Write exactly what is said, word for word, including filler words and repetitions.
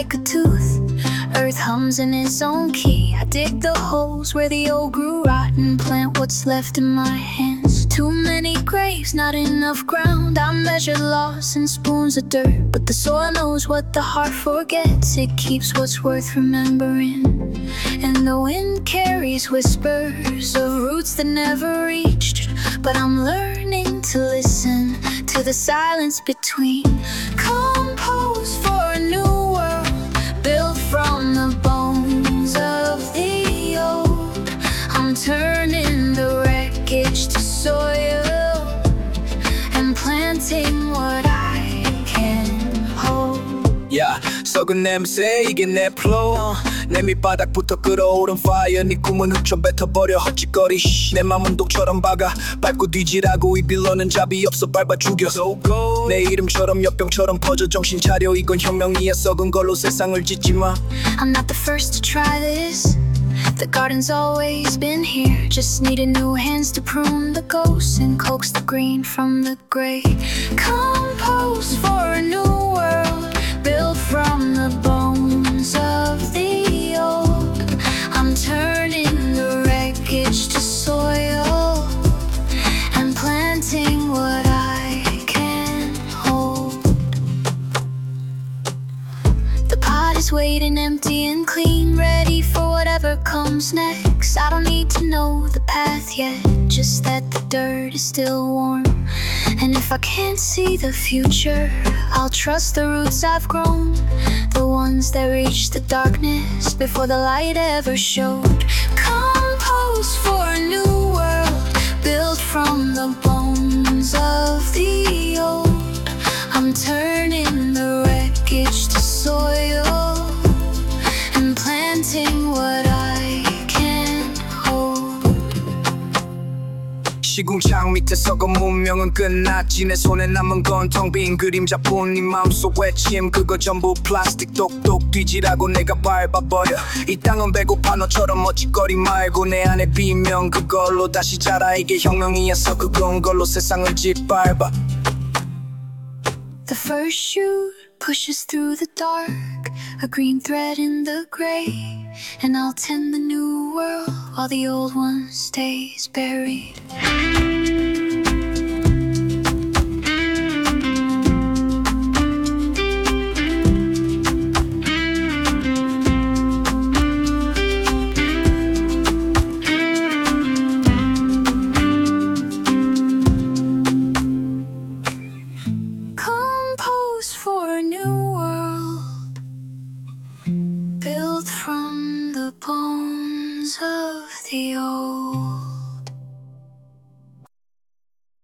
like a tooth. Earth hums in its own key. I dig the holes where the old grew rotten. Plant what's left in my hands. Too many graves, not enough ground. I measure loss in spoons of dirt, but the soil knows what the heart forgets. It keeps what's worth remembering. And the wind carries whispers of roots that never reached. But I'm learning to listen to the silence between. Compose for a new world, built from the bones of the old. I'm turning the wreckage to soil and planting what I can hold. Yeah, 썩은 냄새 이게 내 flow. 내 밑바닥부터 끓어오른 fire. 네 꿈은 흙좀 뱉어버려 헛짓거리. 내 맘은 독처럼 박아 밟고 뒤지라고. 이 빌런은 잡이 없어 밟아 죽여. So go. 내 이름처럼 역병처럼 퍼져 정신 차려. 이건 혁명이야. 썩은 걸로 세상을 짓지 마. I'm not the first to try this. The garden's always been here. Just needed new hands to prune the ghosts and coax the green from the gray. Compose for a new world, built from the bones of the old. I'm turning the wreckage to soil and planting what I can hold. The pot is waiting empty and clean, ready for whatever comes next. I don't need to know the path yet, just that the dirt is still warm. And if I can't see the future, I'll trust the roots I've grown, the ones that reached the darkness before the light ever showed. Compose for a new world, built from the bones of the old. I'm turning the wreckage to soil and planting what I can hold. 시궁창 밑에 썩은 문명은 끝났지. 내 손에 남은 건 텅 빈 그림자뿐. 네 마음속 외침 그거 전부 플라스틱. 똑똑 뒤지라고 내가 밟아버려. 이 땅은 배고파 너처럼 멋짓거리 말고. 내 안에 비명 그걸로 다시 자라. 이게 혁명이었어. 그건 걸로 세상을 짓밟아. The first shoot pushes through the dark, a green thread in the gray. And I'll tend the new world while the old one stays buried. Compose for a new world, built from the bones of the old.